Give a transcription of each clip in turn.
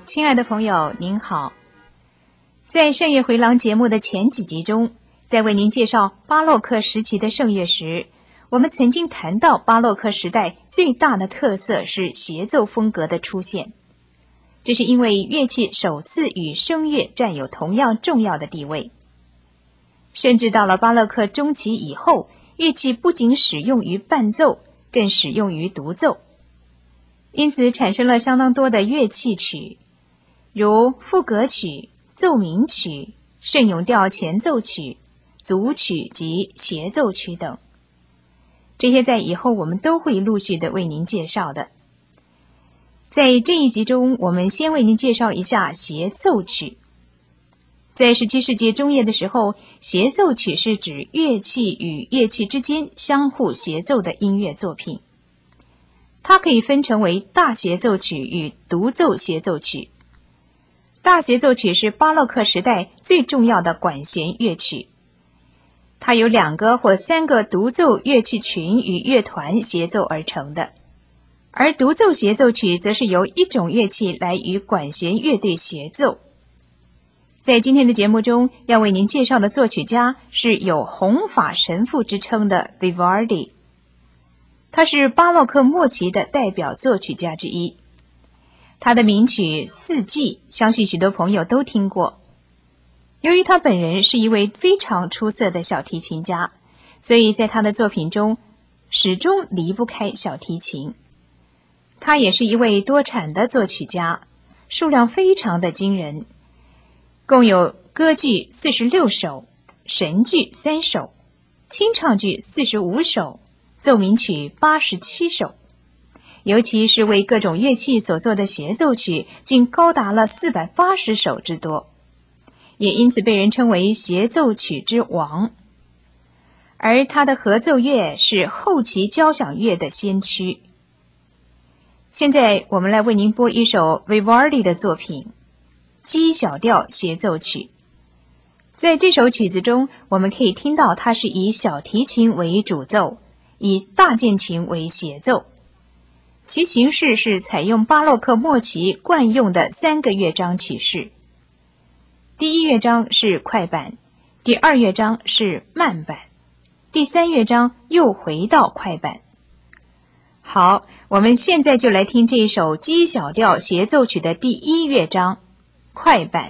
亲爱的朋友您好，在圣乐回廊节目的前几集中，在为您介绍巴洛克时期的圣乐时，我们曾经谈到巴洛克时代最大的特色是协奏风格的出现，这是因为乐器首次与声乐占有同样重要的地位。甚至到了巴洛克中期以后，乐器不仅使用于伴奏，更使用于独奏，因此产生了相当多的乐器曲，如赋格曲、奏鸣曲、圣咏调前奏曲、组曲及协奏曲等。这些在以后我们都会陆续的为您介绍的。在这一集中，我们先为您介绍一下协奏曲。在17世纪中叶的时候，协奏曲是指乐器与乐器之间相互协奏的音乐作品。它可以分成为大协奏曲与独奏协奏曲。大协奏曲是巴洛克时代最重要的管弦乐曲，它由2个或3个独奏乐器群与乐团协奏而成的，而独奏协奏曲则是由一种乐器来与管弦乐队协奏。在今天的节目中，要为您介绍的作曲家是有红发神父之称的 Vivaldi， 他是巴洛克末期的代表作曲家之一。他的名曲《四季》相信许多朋友都听过。由于他本人是一位非常出色的小提琴家，所以在他的作品中始终离不开小提琴。他也是一位多产的作曲家，数量非常的惊人，共有歌剧46首、神剧3首、清唱剧45首、奏鸣曲87首，尤其是为各种乐器所做的协奏曲竟高达了480首之多，也因此被人称为协奏曲之王。而他的合奏乐是后期交响乐的先驱。现在我们来为您播一首 Vivaldi 的作品G 小调协奏曲。在这首曲子中，我们可以听到它是以小提琴为主奏，以大键琴为协奏，其形式是采用巴洛克末期惯用的3个乐章曲式。第1乐章是快板，第2乐章是慢板，第3乐章又回到快板。好，我们现在就来听这一首 G 小调协奏曲的第1乐章快板。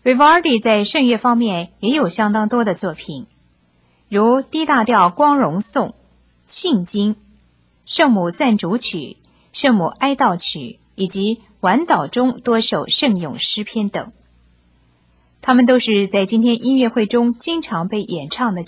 Vivaldi 在圣乐方面也有相当多的作品，如 D 大调光荣颂、信经、圣母赞主曲、圣母哀悼曲以及晚岛中多首圣咏诗篇等。他们都是在今天音乐会中经常被演唱的